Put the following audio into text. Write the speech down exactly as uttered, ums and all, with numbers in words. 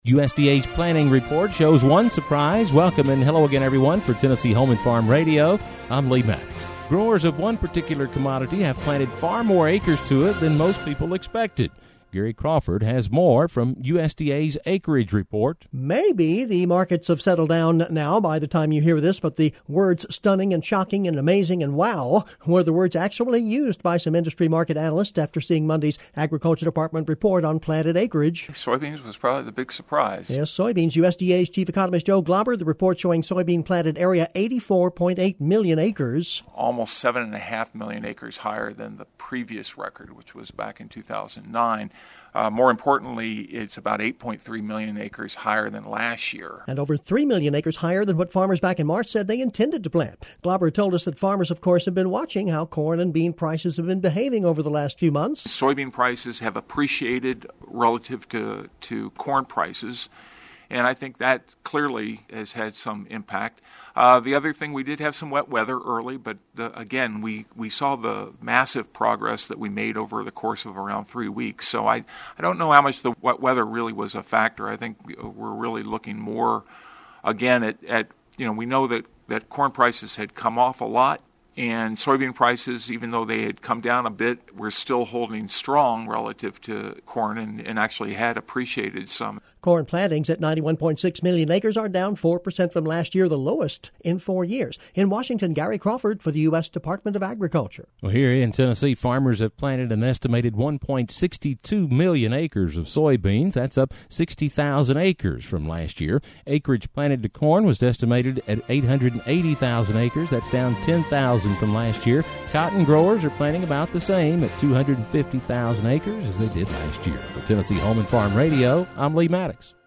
U S D A's planning report shows one surprise. Welcome and hello again, everyone, for Tennessee Home and Farm Radio. I'm Lee Maddox. Growers of one particular commodity have planted far more acres to it than most people expected. Gary Crawford has more from U S D A's acreage report. Maybe the markets have settled down now by the time you hear this, but the words stunning and shocking and amazing and wow were the words actually used by some industry market analysts after seeing Monday's Agriculture Department report on planted acreage. Soybeans was probably the big surprise. Yes, soybeans. U S D A's chief economist Joe Glauber, the report showing soybean planted area eighty-four point eight million acres. Almost seven point five million acres higher than the previous record, which was back in two thousand nine. Uh, more importantly, it's about eight point three million acres higher than last year. And over three million acres higher than what farmers back in March said they intended to plant. Glauber told us that farmers, of course, have been watching how corn and bean prices have been behaving over the last few months. Soybean prices have appreciated relative to, to corn prices, and I think that clearly has had some impact. Uh, the other thing, we did have some wet weather early, but the, again, we, we saw the massive progress that we made over the course of around three weeks. So I, I don't know how much the wet weather really was a factor. I think we're really looking more, again, at, at you know, we know that, that corn prices had come off a lot, and soybean prices, even though they had come down a bit, were still holding strong relative to corn and, and actually had appreciated some. Corn plantings at ninety-one point six million acres are down four percent from last year, the lowest in four years. In Washington, Gary Crawford for the U S Department of Agriculture. Well, here in Tennessee, farmers have planted an estimated one point six two million acres of soybeans. That's up sixty thousand acres from last year. Acreage planted to corn was estimated at eight hundred eighty thousand acres. That's down ten thousand from last year. Cotton growers are planting about the same at two hundred fifty thousand acres as they did last year. For Tennessee Home and Farm Radio, I'm Lee Maddox.